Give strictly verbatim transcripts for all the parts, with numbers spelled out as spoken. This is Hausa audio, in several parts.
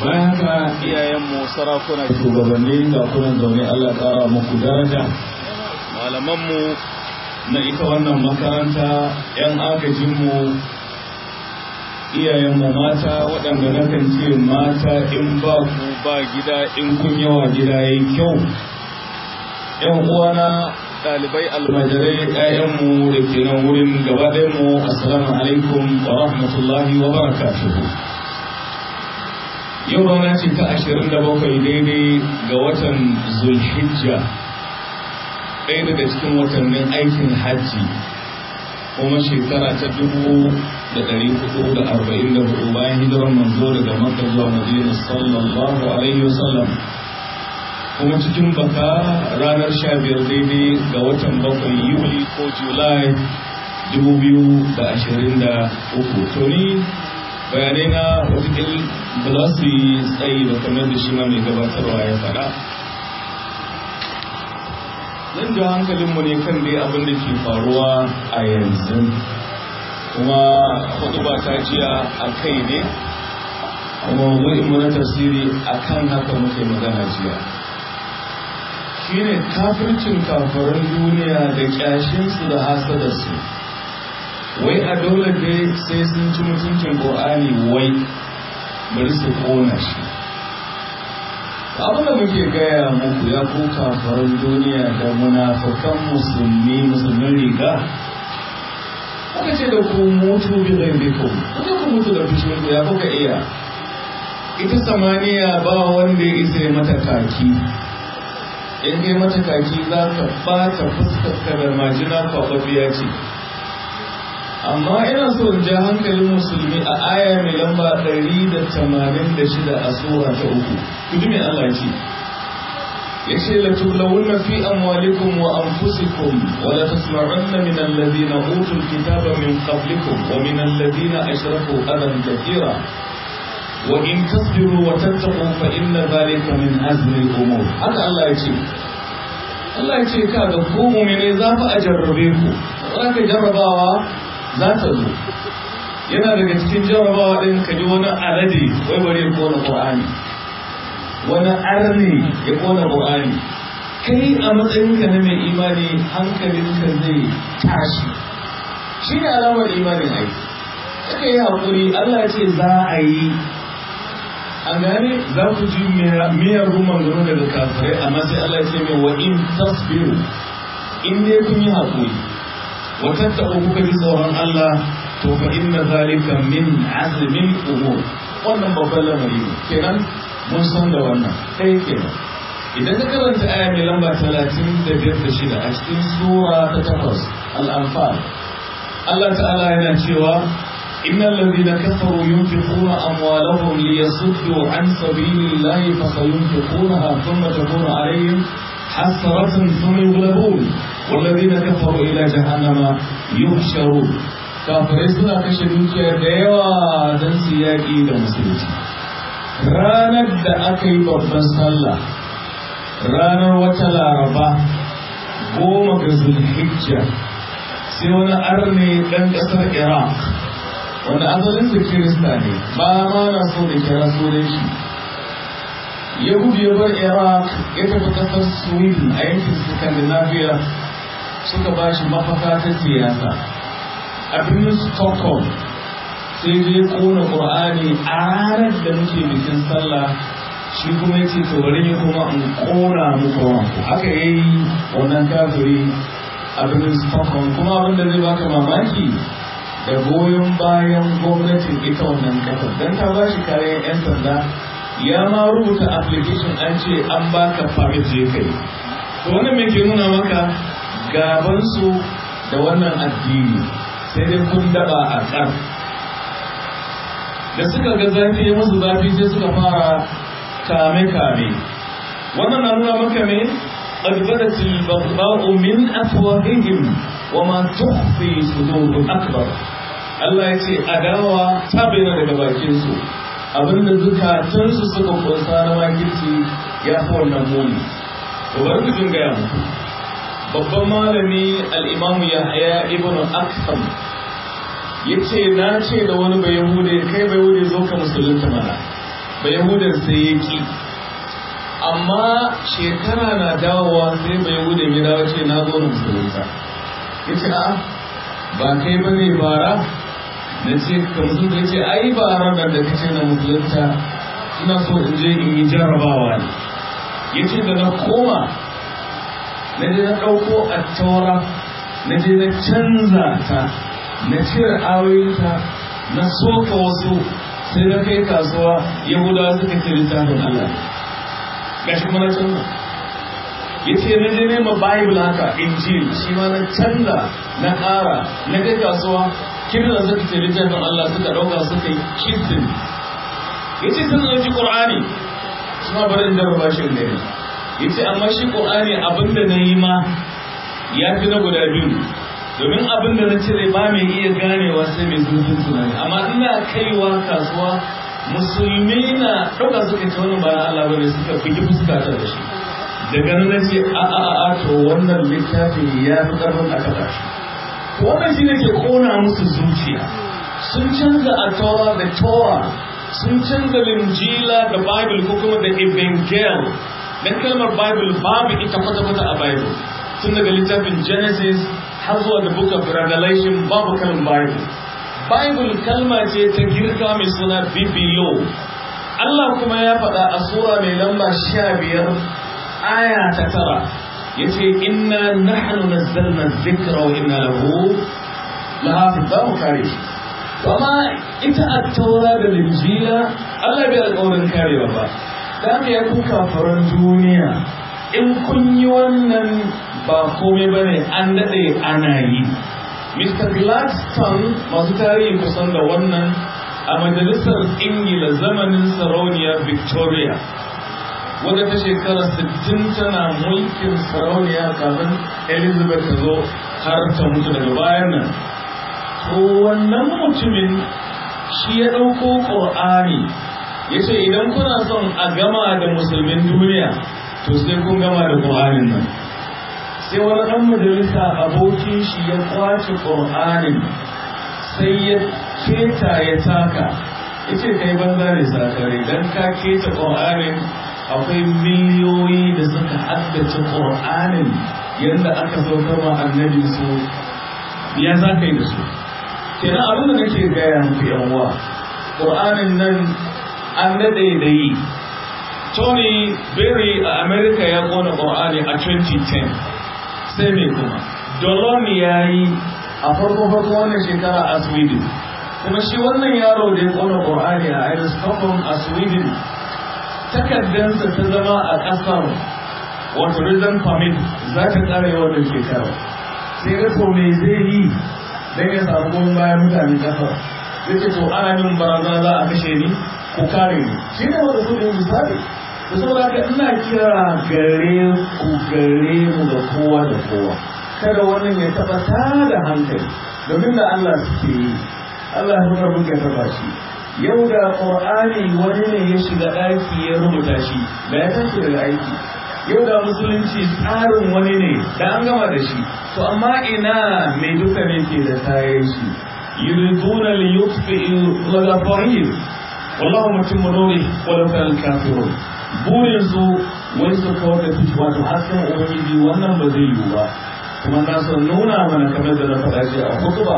bayan haka iyayenmu sarakuna shugabanni ga kunan zaune Allah ƙara muku daraja, malamanmu na ita wannan makaranta, 'yan agajinmu, iyayenmu mata waɗanda na kan ce mata in ba ku ba gida in kun yawa gida ya yi kyau, 'yan uwana ɗalibai almajirai 'ya'yanmu da ke nan wurin gabaɗayanmu, assalamu alaikum wa rahmatullahi wa barakatuhu. Yau rana ce ta ashirin da bakwai daidai ga watan Zulhijja, ɗaya daga cikin watannin aikin hajji, kuma shekara ta dubu da ɗari hudu da arba'in da hudu bayan hijirar manzo daga Makka zuwa Madina sallallahu alaihi wasallam, kuma cikin baka ranar sha biyar daidai ga watan bakwai Yuli ko Julai dubu biyu da ashirin da uku. Toni bayanai na watakil ba za su yi tsayi da kamar da shi ma mai gabatarwa ya faɗa. Zan ji hankalinmu ne kan dai abin da ke faruwa a yanzu, kuma hudu ba ta jiya a kai ne, kuma mu na tafsiri a kan haka muke magana jiya. Shi ne kafircin kafaran duniya da ƙyashinsu da hasadarsu. Wai a dole dai sai sun ci mutuncin Qur'ani, wai bari su kona shi. Abin da muke gaya muku ya ku kafaran duniya da munafukan musulmi musulmin riga, aka ce da ku mutu bi ghaibikum, kuka ku mutu da fushin ku ya kuka iya. Ita samaniya ba wanda ya isa mata kaki, in kai mata kaki za ka bata fuskar da majina kwakwabiya ce. Amma ina so in ja hankalin musulmi a aya mai lamba ɗari da tamanin da shida a sura ta uku. Kuji mai Allah ce, ya ce la tublawunna fi amwalikum wa anfusikum wa la tasma'unna min alladhina utul kitaba min qablikum wa min alladhina ashraku adan kathira wa in tasbiru wa tattaqu fa inna dhalika min azmi al-umur. Haka Allah ya ce. Allah ya ce ka ga ku mu'mine za fa ajarrabe ku. Zaka jarrabawa za ta zo. Yana daga cikin jarrabawa ɗin ka ji wani alade wai bari ya kona Qur'ani, wani arni ya kona Qur'ani. Kai a matsayinka na mai imani hankalinka zai tashi. Shi ne alamar imanin aiki. Aka yi haƙuri, Allah ya ce za a yi. An gane za ku ji miyar ruman gano daga kafirai, amma sai Allah ya ce mai wa in tasbiru, in dai kun yi haƙuri watattaɓa kuka ji tsoron Allah, to fa inna zalika min azmin umur. Wannan babban lamari ne kenan, mun san da wannan kai kenan. Idan ka karanta aya mai lamba talatin da biyar da shida a cikin sura ta takwas al-Anfal, Allah ta'ala yana cewa innal ladhina kafaru yunfiquna amwalahum liyasuddu an sabilillahi fasayunfiqunaha thumma takunu alayhim hasratan thumma yughlabun والذين كفروا إلى جهنم يحشرون. kafirai suna kashe dukiya da yawa don su yaƙi da musulunci. Ranar da aka yi babban sallah, ranar wata laraba goma ga Zulhijja, sai wani arne ɗan ƙasar Iraq, wanda asalinsa Kirista ne, ba ma na so da kira sunan shi, ya gudu ya bar Iraq ya tafi ƙasar Sweden a yankin Scandinavia, suka ba shi mafaka ta siyasa. A birnin Stockholm sai zai kona Qur'ani a ranar da muke bikin sallah, shi kuma ya ce to bari ya kuma in kona muku wanku. Aka yi wannan kafiri a birnin Stockholm, kuma abin da zai baka mamaki da goyon bayan gwamnatin ita wannan kasar, don ta ba shi kayan 'yan sanda, ya ma rubuta application an ce an baka permit je kai. To wannan me ke nuna maka gabansu da wannan addini, sai dai kun daba a ƙar. Da suka ga zafi ya musu zafi sai suka fara kame-kame. Wannan na nuna maka ne albadatil baghdha'u min afwahihim wa ma tukhfi sudurun akbar. Allah ya ce adawa ta bayyana daga bakin su, abinda zukatansu suka kunsa na makirci ya fi wannan muni. To bari ku jin gaya muku. Babban malami al'imamu Yahya ibn Akham ya ce na ce da wani bai yahude kai bai yahude zo ka musulunta mana. ba yahudan sai ya ki amma shekara na dawowa sai ba yahudan ya dawo ce na zo na musulunta ya ce a ba kai ba ne bara na ce ka musulunta ya ce ai bara da da kace na musulunta ina so in je in yi jarabawa ne ya ce da na koma na je na ɗauko a taura na je na canza ta na cire ayoyinta na soka wasu sai na kai kasuwa yahudawa suka ce littafin Allah gashi kuma na canza ya ce na je nema bible haka injil shi ma na canza na ƙara na kai kasuwa kirna suka ce littafin Allah suka ɗauka suka yi kirtin ya ce sun ɗauki ƙur'ani suna bari in jarraba shi ne ya ce amma shi ƙur'ani abinda na yi ma ya fi na guda biyu domin abinda na cire ba mai iya ganewa sai mai zurfin tunani amma ina kaiwa kasuwa musulmi na ɗauka suka ce wani bayan Allah bane suka fi fuskata da shi daga nan na ce a a a to wannan littafin ya fi ƙarfin a kaɗa shi wannan shi ne ke ƙona musu zuciya sun canza a tawa da tawa sun canza linjila da bible ko kuma da evangel dan kalmar bible babu ita kwata-kwata a bible tun daga littafin genesis har zuwa da book of revelation babu kalmar bible bible kalma ce ta girka mai suna bibilo Allah kuma ya faɗa a sura mai lamba sha biyar aya ta tara yace inna nahnu nazzalna dhikra wa inna lahu lahafizun za mu kare shi amma ita a taura da linjila Allah bai alƙawarin karewa ba da haka ya ku kafaran duniya in kun yi wannan ba komai ba ne an daɗe ana yi Mister Gladstone masu tarihi kusan da wannan a majalisar ingila zamanin sarauniya Victoria wadda ta shekara sittin tana mulkin sarauniya kafin Elizabeth ta zo har ta mutu daga bayan nan to wannan mutumin shi ya ɗauko ƙur'ani ya ce idan kuna son a gama da musulmin duniya to sai kun gama da ƙur'anin nan sai wani ɗan majalisa abokin shi ya kwace ƙur'anin sai ya keta ya taka ya ce kai banza ne sakare don ka keta ƙur'anin akwai miliyoyi da suka haddace ƙur'anin yadda aka saukar ma annabi su ya za ka yi da su kenan abin da nake gaya muku yan uwa Qur'anin nan an dade da yi Tony Berry a America ya kona Qur'ani a twenty ten sai me kuma Dolon yayi a farko farko wannan shekara a Sweden kuma shi wannan yaro da ya kona Qur'ani a Stockholm a Sweden takaddansa ta zama a kasar wato resident permit za ta kare wannan shekara sai ga to me zai yi dan ya samu goyon bayan mutane kasar zai ce to ana yin barazana za a kashe ni ko kare ni shi ne wanda su ne misali da saboda haka ina kira gare ku gare mu da kowa da kowa kada wannan ya taba tada hankali domin da Allah suke yi Allah ya fara muke taba shi yau da Qur'ani wani ne ya shiga ɗaki ya rubuta shi da ya tashi daga aiki yau da musulunci tsarin wani ne da an gama da shi to amma ina mai duka ne ke da tayin shi yuriduna li yutfi'u ghadabahu wallahu mutimmu nuri walau kana kafirun burin su wai su kawar da fishi wato hasken ubangiji wannan ba zai yiwu ba kuma na son nuna mana kamar da na faɗa shi a hutuba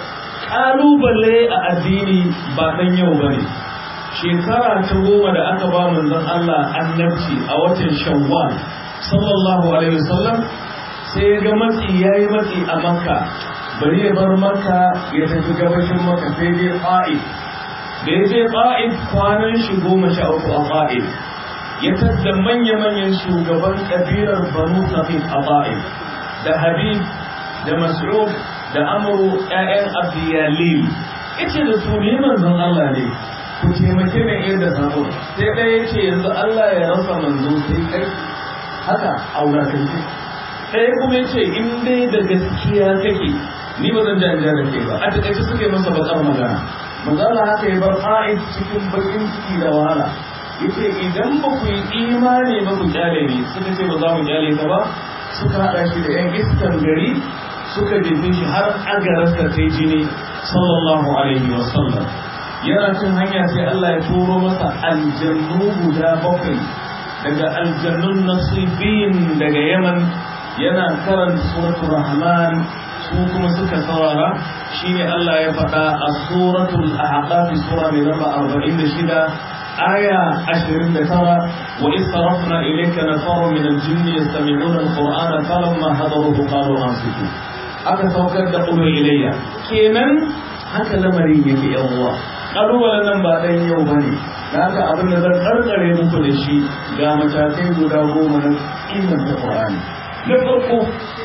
ƙalubale a addini ba ɗan yau ba ne shekara ta goma da aka ba manzon Allah annabci a watan Shawwal sallallahu alaihi wasallam sai ya ga matsi yayi matsi a Makka bari ya bar Makka ya tafi gabashin Makka sai dai Qa'id da ya je Qa'id kwanan shi goma sha uku a Qa'id ya tadda manya-manyan shugaban kabilar Banu Safid a Qa'id da Habib da Mas'ud da Amru ƴaƴan Abdiyalil yace da su ne manzon Allah ne ku taimake ni iya da sabo sai ɗaya ya ce yanzu Allah ya rasa manzo sai kai haka aura kai ɗaya kuma ya ce in dai da gaskiya kake ni ba zan janja da kai ba a taƙaice suka yi masa bakar magana manzala haka ya bar Qa'id cikin bakin ciki da wahala yace idan ba ku yi imani ba ku kyale ni suka ce ba za mu kyale ka ba suka haɗa shi da yan iskan gari suka jefe shi har agararsa ta jini sallallahu alaihi wasallam yana cin hanya sai Allah ya turo masa aljannu guda bakwai daga aljannun nasibin daga Yaman yana karanta suratul Rahman su kuma suka saurara shine Allah ya faɗa a suratul Ahqaf sura mai namba arba'in da shida aya ashirin da tara wa israfna ilayka nafaru min al-jinni yastami'una al-qur'ana falamma hadaruhu qalu ansitu aka saukar da ulul ilayya kenan haka lamarin yake yan uwa ƙalubalen nan ba ɗan yau ba ne da haka abin da zan ƙarƙare muku da shi ga matakai guda goma na inganta ƙwararri na farko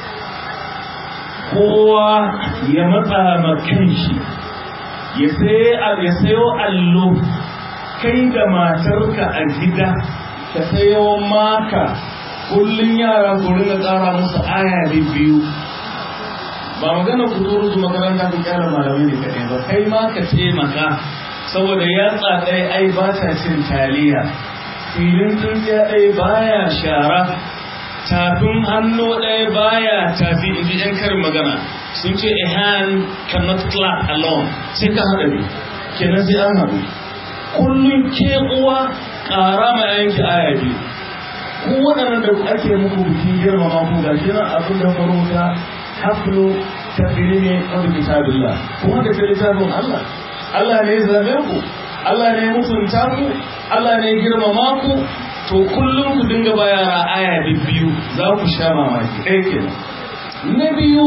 kowa ya matsa ma kanshi ya sayo allo kai da matarka a gida ka sayo maka kullum yara ku ringa tsara musu aya biyu ba magana ku turu su makaranta ku kyara malamai ne kaɗai ba kai ma ka taimaka saboda yatsa ɗaya ai ba ta cin taliya filin tsintsiya ɗaya baya shara tafin hannu ɗaya baya tafi in ji yan karin magana sun ce a hand cannot clap alone sai ka haɗa ne kenan sai an haɗu kullum ke uwa ƙara ma yanki aya biyu ko waɗannan da ake muku bikin girmama ku ga shi nan abin da farauta haflo tafiri ne wanda kitabillah kuma da ta littafin Allah Allah ne ya zabe ku Allah ne ya mutunta ku Allah ne ya girmama ku to kullum ku dinga bayara aya biyu za ku sha mamaki ɗaya kenan na biyu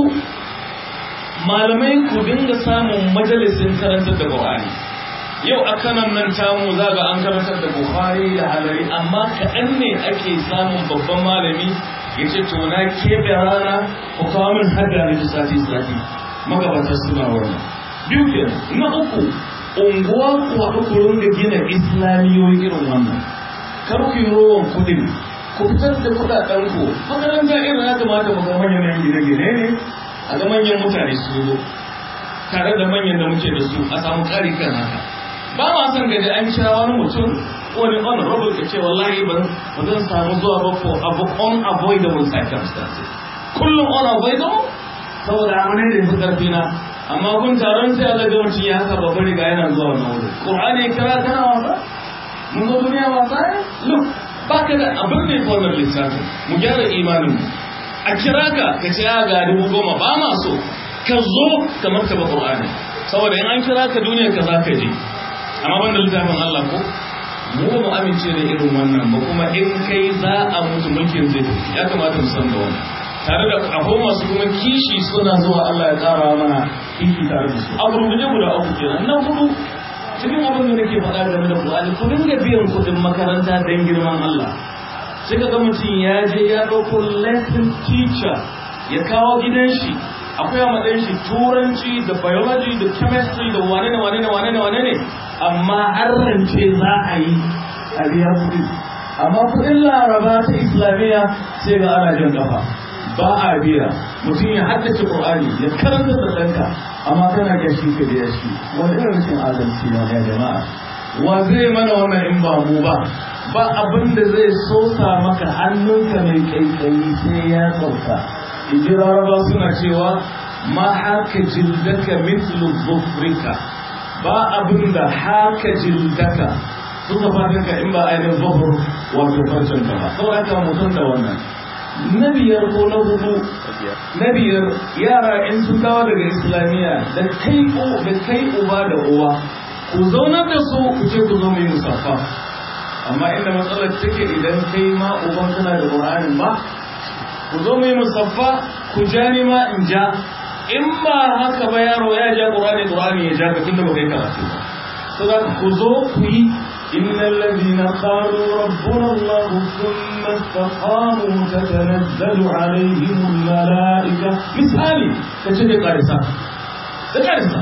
malamai ku dinga samun majalisin karantar da Qur'ani yau a kanan nan tamu za ga an karantar da Bukhari da Halari amma kaɗan ne ake samun babban malami ya ce to na keɓe rana ku kawo min hada na sati sati magabatar suna wannan biyu ke na uku unguwa ku haɗu ku ringa gina islamiyoyi irin wannan kar ku yi rowan kuɗin ku fitar da kuɗaɗen ku makaranta irin ya kamata mu ga manyan gine-gine ne a ga manyan mutane su zo tare da manyan da muke da su a samu ƙari kan haka ba ma son gaji an kira wani mutum wani honorable ka ce wallahi ba zan samu zuwa ba ko abu unavoidable circumstances kullum unavoidable saboda amane da yafi karfi na amma kun taron sai Allah ga mutum ya haka babbar riga yana zuwa wannan wuri Qur'ani kira kana wasa mun zo duniya wasa ne look baka da abin da yake wannan lissafi mu gyara imanin mu a kira ka ka ce ya ga dubu goma ba ma so ka zo ka martaba Qur'ani saboda in an kira ka duniya ka za ka je amma banda littafin Allah ko mu ba mu amince da irin wannan ba kuma in kai za a mutu mulkin zai tafi ya kamata mu san da wannan tare da akwai masu kuma kishi suna zuwa Allah ya tsara mana kishi tare da su abu rubuje guda uku kenan na hudu cikin abin da nake faɗa game da Qur'ani ku dinga biyan kuɗin makaranta don girman Allah sai ka ga mutum ya je ya ɗauko lesson teacher ya kawo gidan shi akwai a matsayin shi turanci da biology da chemistry da wane ne wane ne wane ne wane ne amma har rance za a yi a biya kuɗi amma kuɗin laraba ta islamiyya sai ga ana jan kafa ba a biya mutum ya haddace Qur'ani ya karanta da ɗanka amma kana gashi ka biya shi wani irin rashin adalci na ya jama'a wa zai mana wannan in ba mu ba ba abin da zai sosa maka hannunka mai kaikayi sai ya sauka ijiraraba suna cewa ma haka jildaka mithlu dhufrika ba abin da haka jildaka suka fadinka in ba ainihin zufur wato farcen ka ba saboda haka mutum da wannan na biyar ko na hudu na biyar yara in sun dawo daga islamiyya da kai da kai uba da uwa ku zaunar da su ku ce ku zo mai musaffa amma inda matsalar take idan kai ma uban kana da Qur'anin ba ku zo mai musaffa ku ja ni ma in ja in ba haka ba yaro ya ja Qur'ani Qur'ani ya ja ka tunda ba kai karatu ba saboda ku zo ku yi innal ladina qalu rabbuna Allah thumma istaqamu tatanazzalu alaihim al malaika misali kace da karisa da karisa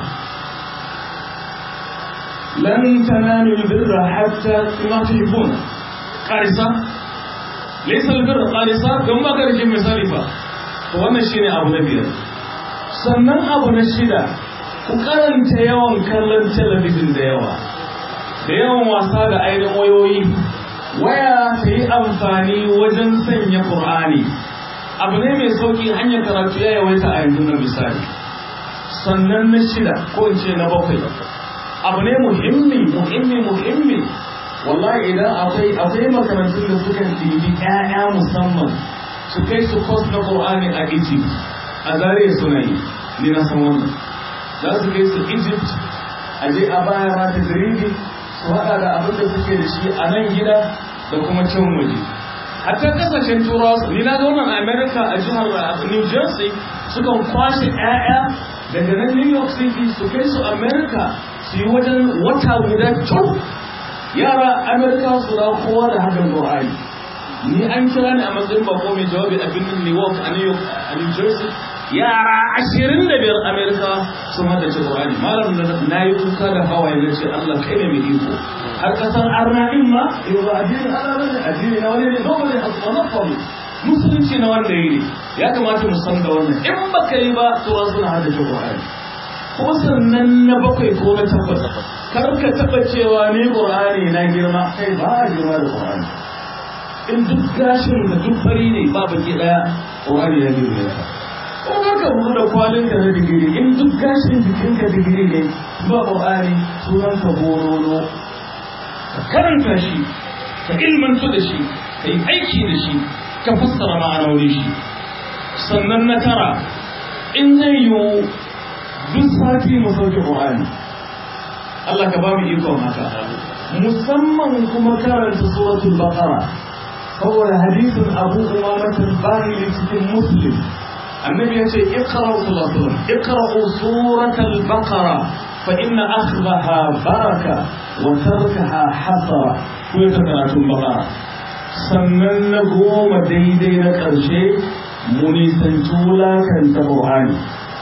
lan tanalu al birra hatta ma tuhibuna karisa laysa al birra qarisa don ba ka rike misali fa to wannan shine abu na biyar sannan abu na shida ku karanta yawan kallon talabijin da yawa da yawan wasa da ainihin wayoyi waya ta yi amfani wajen sanya Qur'ani abu ne mai sauki hanyar karatu ya yawaita a yanzu na misali sannan na shida ko in ce na bakwai abu ne muhimmi muhimmi muhimmi wallahi idan akwai akwai makarantun da suka ɗibi ƴaƴa musamman su kai su course na Qur'ani a Egypt a Zaria suna yi ni na san wannan za su kai su Egypt a je a baya ma ta garibi su haɗa da abin da suke da shi a nan gida da kuma can waje hatta kasashen turawa ni na ga wannan a America a jihar New Jersey sukan kwashe ƴaƴa daga nan New York City su kai su America su yi wajen wata guda kyau yara America su da kowa da hakan Qur'ani ni an kira ni a matsayin bako mai jawabi a birnin New York a New York a New Jersey yara ashirin da biyar America sun hada ce Qur'ani malam da na yi kuka da hawaye na ce Allah kai ne mai iko har kasar arna din ma yau ba addini Allah bane addini na wani ne nobody has monopoly musulunci na wanda yi ne ya kamata mu san da wannan in baka yi ba to suna hada ce Qur'ani kuma sannan na bakwai ko na tabbata kar ka taba cewa ni Qur'ani na girma kai ba girma da Qur'ani in duk gashin da duk fari ne ba baki daya Qur'ani ya girma ka ko ka buɗe da kwalin ka na digiri in duk gashin jikin ka digiri ne ba Qur'ani sunan ka bororo ka karanta shi ka ilmanta da shi ka yi aiki da shi ka fassara ma'anoni shi sannan na tara in zai yiwu duk sati mu sauke Qur'ani Allah ka ba mu ikon haka musamman kuma karanta suratul baqara saboda hadisin Abu Umamah al-Bahili cikin Muslim annabi ya ce iqra'u suratul iqra'u suratul baqara fa inna akhdaha baraka wa tarkaha hasara ko ta karatun baqara sannan na goma daidai na ƙarshe mu nisanci wulakanta Qur'ani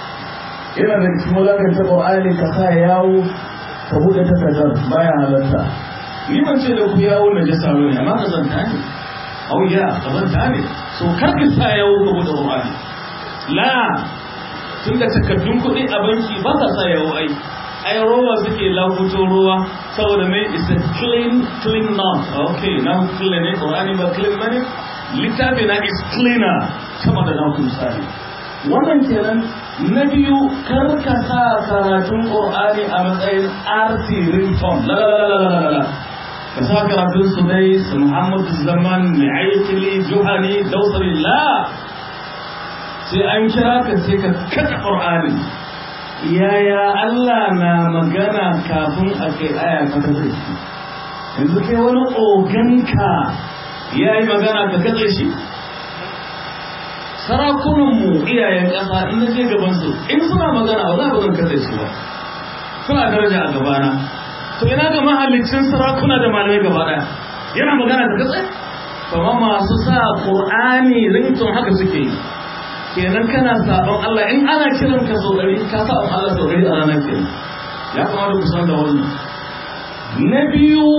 yana da cikin wulakanta Qur'ani ka sa yawo ka buɗe takardar baya halatta ni ban ce da ku yawo na jasa bane amma ka zanta ne au ya ka zanta ne so kar ka sa yawo ka buɗe Qur'ani la tunda takardun kuɗi a banki ba ka sa yawo ai ai rowa suke lafuto ruwa saboda mai is a clean clean not okay now clean ne Qur'ani ba clean bane littafi na is cleaner sama da na misali wannan kenan na biyu karka sa karatun Qur'ani a matsayin arti ringtone la la la la la la ka sa karatun su dai su Muhammad Zaman Ma'aikili Juhani Dawsari la sai an kira ka sai ka kada Qur'ani yaya Allah na magana kafin a kai aya ka kada shi yanzu kai wani oganka yayi magana ka kada shi sarakunanmu iyayen ƙasa in na je gabansu in suna magana ba za a bazan kasar su ba suna daraja a gabana to ina ga mahallicin sarakuna da malamai gaba ɗaya yana magana da kasar kuma masu sa Qur'ani ringtone haka suke yi kenan kana sabon Allah in ana kiran ka so ɗari ka sabon Allah so ɗari a ranar kenan ya kamata ku san da wannan na biyu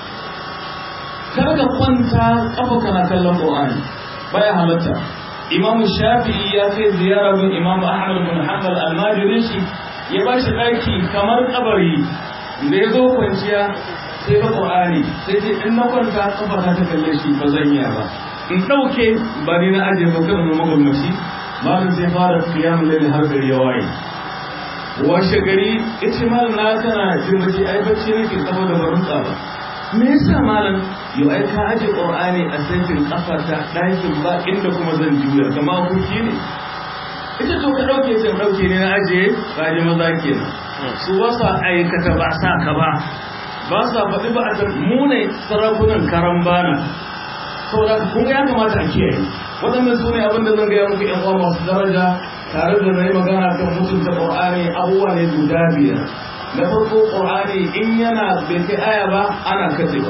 kar ka kwanta kafa kana kallon Qur'ani baya halatta Imam Shafi'i ya kai ziyara bin Imam Ahmad bin Hanbal al-Majri shi ya ba shi daki kamar kabari da ya zo kwanciya sai ga Qur'ani sai ce in na kwanta kafa ta kalle shi ba zan yi ba in dauke ba ni na aje ba kan magulmaci malam sai fara qiyam layl har gari ya waye washe gari ita mal na kana jin mace ai bacci nake saboda barin tsaba me yasa malam yau ai ka aje Qur'ani a saitin kafarta ɗakin ba inda kuma zan juya kama kuki ne ita to ka dauke sai dauke ne na aje kaje maza kenan su wasa aikata ba sa ka ba ba sa faɗi ba a mu ne sarakunan karambana saboda kun ya kamata a kiyaye waɗannan su ne abin da zan gaya muku ƴan uwa masu daraja tare da na yi magana kan mutunta Qur'ani abubuwa ne guda biyar na farko Qur'ani in yana bai kai aya ba ana katsewa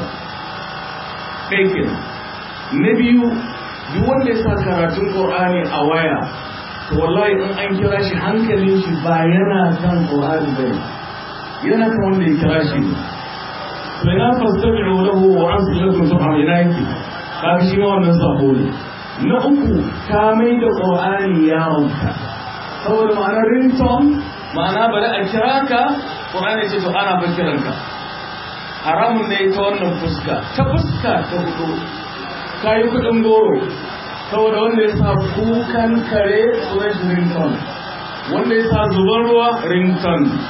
kai kenan na biyu duk wanda ya sa karatun Qur'ani a waya to wallahi in an kira shi hankalin shi ba yana kan Qur'ani bane yana kan wanda ya kira shi ne la fastabi'u lahu wa ansilakum subhanahu ila yake kaga shi ma wannan sabo ne na uku ka mai da Qur'ani yaronka saboda ma'anar ringtone ma'ana bari a kira ka Qur'ani ce to ana bakiranka haramun ne ta wannan fuska ta fuska ta hudu kayi kudin goro saboda wanda ya sa kukan kare sunan shi ringtone wanda ya sa zuban ruwa ringtone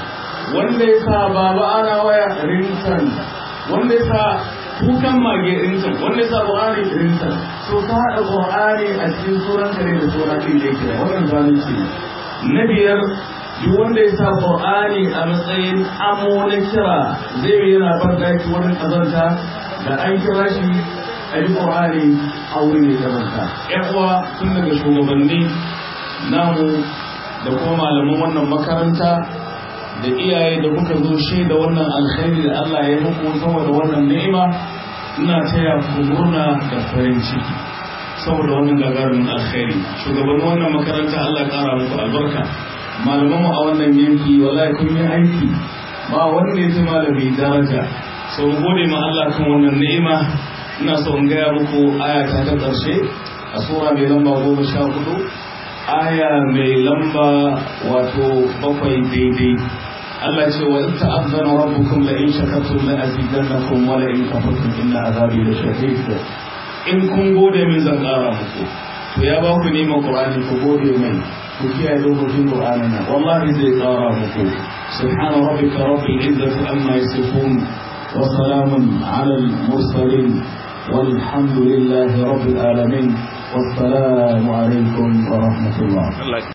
wanda ya sa baba ana waya rintan, wanda ya sa kukan mage rintan, wanda ya sa Qur'ani rintan. So ka haɗa Qur'ani a cikin suran kare da suran ɗin da yake wannan zalunci. Na biyar, duk wanda ya sa Qur'ani a matsayin amo na kira zai yi yana bar daki wurin kazanta da an kira shi a yi Qur'ani a wurin ya kazanta. ƴan uwa tun daga shugabanni namu da kuma malaman wannan makaranta da iyaye da kuka zo shaida wannan alkhairi da Allah ya muku saboda wannan ni'ima, ina taya ku murna da farin ciki saboda wannan gagarumin alkhairi. Shugabannin wannan makaranta Allah ya kara muku albarka. Malamanmu a wannan yanki wallahi kun yi aiki ba wanda ya fi malami daraja. Sau gode ma Allah kan wannan ni'ima. Ina so in gaya muku aya ta ta ƙarshe a sura mai lamba goma sha hudu, aya mai lamba wato bakwai daidai. Allah ce wa in ta'azzana rabbukum la in shakartum la azidannakum wa la in kafartum inna azabi lashadid. In kun gode min zan ƙara muku. To ya ba ku neman Qur'ani ku gode mai. ku kiyaye dokokin Qur'ani na wallahi zai ƙara muku. Subhana rabbika rabbil izzati amma yasifun wa salamun ala al mursalin walhamdulillahi rabbil alamin. Wassalamu alaikum wa rahmatullah.